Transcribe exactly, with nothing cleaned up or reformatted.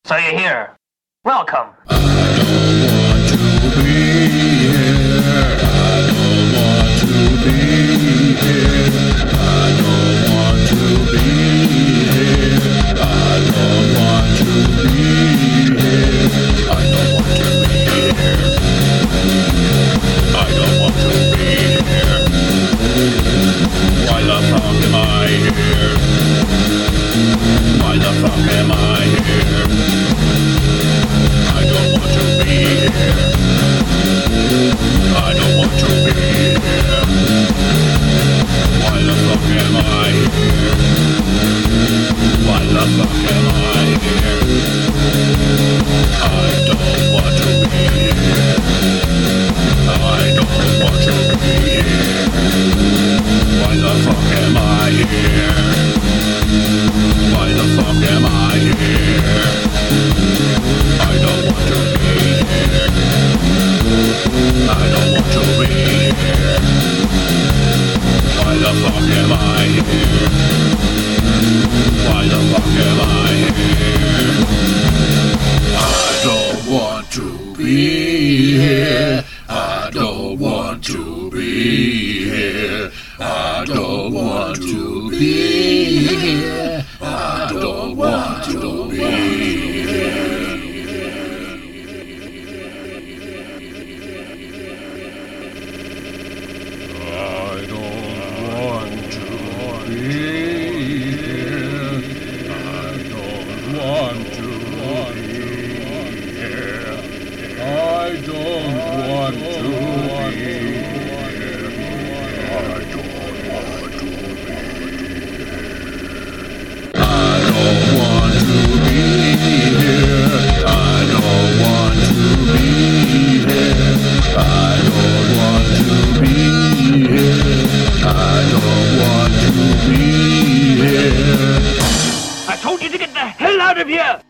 So you're here. Welcome. I don't want to be here. I don't want to be here. I don't want to be here. I don't want to be here. I don't want to be here. I don't want to be here. Why the fuck am I here? Why the fuck am I here? I don't want to be here. I don't want to be here. Why the fuck am I here? Why the fuck am I here? I don't want to be here. I don't want to be here. Why the fuck am I here? Why the fuck am I here? I don't want to be here. I don't want to be here. Why the fuck am I here? Why the fuck am I here? I don't want to be here. I don't want to be here. I don't want to be here. I don't want to be here. I don't want to be here. I don't want to be here. I don't want to be here. I don't want to be here. I don't want to be here. I don't want to be here. I don't want to be here. I don't want to be here. I told you to get the hell out of here!